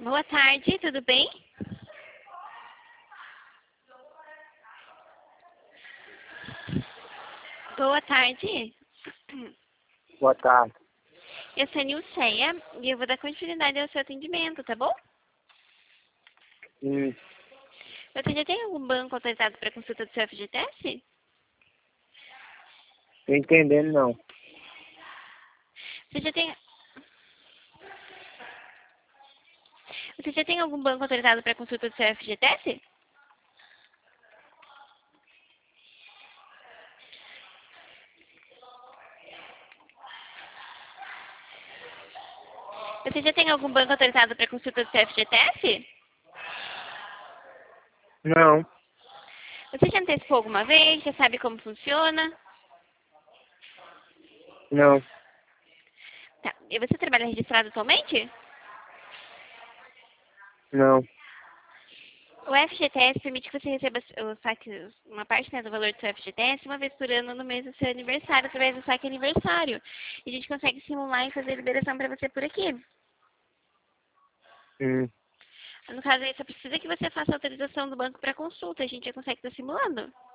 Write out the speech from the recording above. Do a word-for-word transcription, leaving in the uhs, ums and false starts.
Boa tarde, tudo bem? Boa tarde. Boa tarde. Eu sou a Nilceia e eu vou dar continuidade ao seu atendimento, tá bom? Hum, Você já tem algum banco autorizado para consulta do seu F G T S? tô entendendo não. Você já tem... Você já tem algum banco autorizado para consulta do seu F G T S? Você já tem algum banco autorizado para consulta do seu F G T S? Não, Você já antecipou alguma vez? Já sabe como funciona? não, Tá. E você trabalha registrado atualmente? não. O F G T S permite que você receba o saque, uma parte, né, do valor do seu F G T S uma vez por ano no mês do seu aniversário, através do saque aniversário. E a gente consegue simular e fazer a liberação para você por aqui. Hum, No caso aí, só precisa que você faça a autorização do banco para consulta. A gente já consegue estar simulando.